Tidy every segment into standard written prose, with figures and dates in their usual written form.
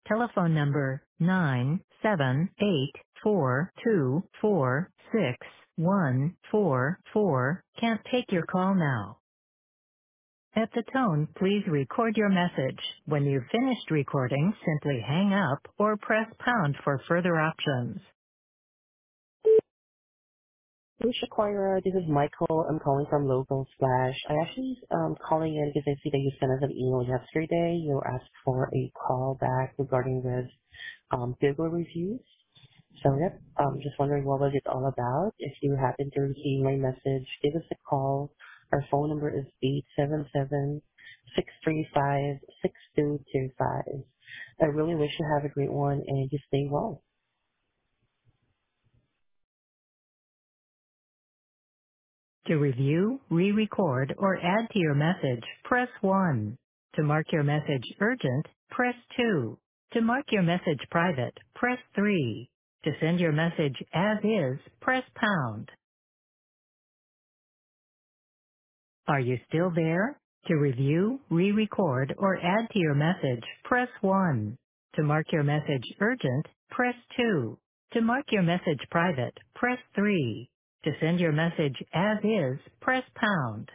Telephone number 97842461144 can't take your call now. At the tone, please record your message. When you've finished recording, simply hang up or press pound for further options. Hey, Shaquira, this is Michael. I'm calling from Local Slash. I actually calling in because I see that you sent us an email yesterday. You asked for a call back regarding this Google reviews. So yep, just wondering what was it all about. If you happen to receive my message, give us a call. Our phone number is 877-635-6225. I really wish you have a great one and you stay well. To review, re-record, or add to your message, press 1. To mark your message urgent, press 2. To mark your message private, press 3. To send your message as is, press pound. Are you still there? To review, re-record, or add to your message, press 1. To mark your message urgent, press 2. To mark your message private, press 3. To send your message as is, press pound.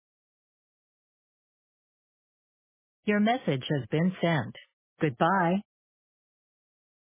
Your message has been sent. Goodbye.